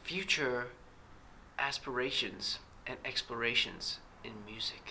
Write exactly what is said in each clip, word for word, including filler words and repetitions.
future aspirations and explorations in music?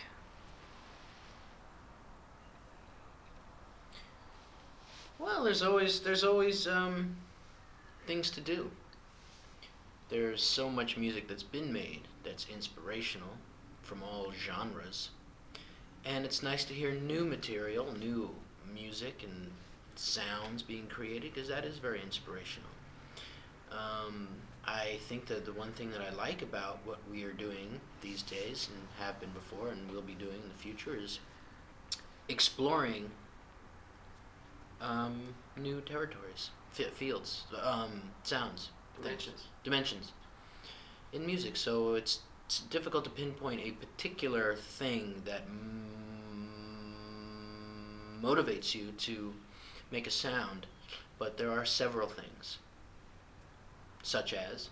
Well, there's always there's always um, things to do. There's so much music that's been made that's inspirational from all genres, and it's nice to hear new material, new music and sounds being created because that is very inspirational. Um, I think that the one thing that I like about what we are doing these days and have been before and will be doing in the future is exploring um, new territories, f- fields, um, sounds, Dimensions. dimensions in music. So it's, it's difficult to pinpoint a particular thing that m- motivates you to make a sound, but there are several things, such as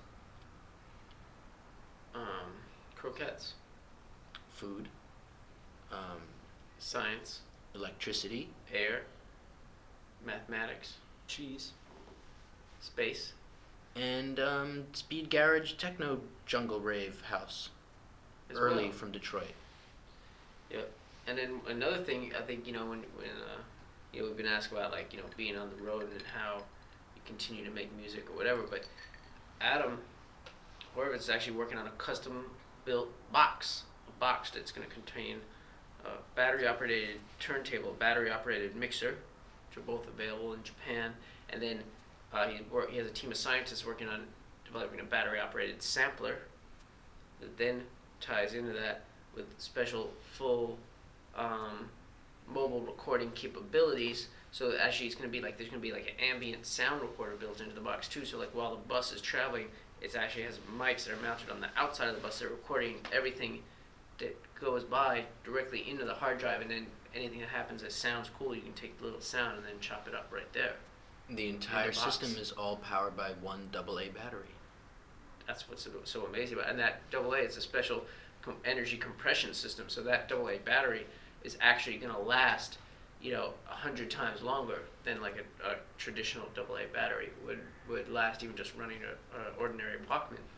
Um, croquettes. food, um, Science. electricity, Air. Mathematics. Cheese. Space. and um, Speed Garage Techno Jungle Rave House, As early well. from Detroit. Yep. And then another thing, I think, you know, when when uh, you know, we've been asked about, like, you know, being on the road and how you continue to make music or whatever, but Adam Horvitz is actually working on a custom built box, a box that's going to contain a battery operated turntable, battery operated mixer, which are both available in Japan, and then uh, he work, he has a team of scientists working on developing a battery operated sampler that then ties into that with special full um, mobile recording capabilities. So that actually it's going to be like, there's going to be like an ambient sound recorder built into the box too. So like while the bus is traveling, it actually has mics that are mounted on the outside of the bus that are recording everything that goes by directly into the hard drive, and then anything that happens that sounds cool, you can take the little sound and then chop it up right there. The entire box. system is all powered by one double A battery. That's what's so, so amazing about it. And that double A is a special com- energy compression system. So that double A battery is actually going to last, you know, a hundred times longer than like a, a traditional double A battery would would last, even just running a, a ordinary Walkman.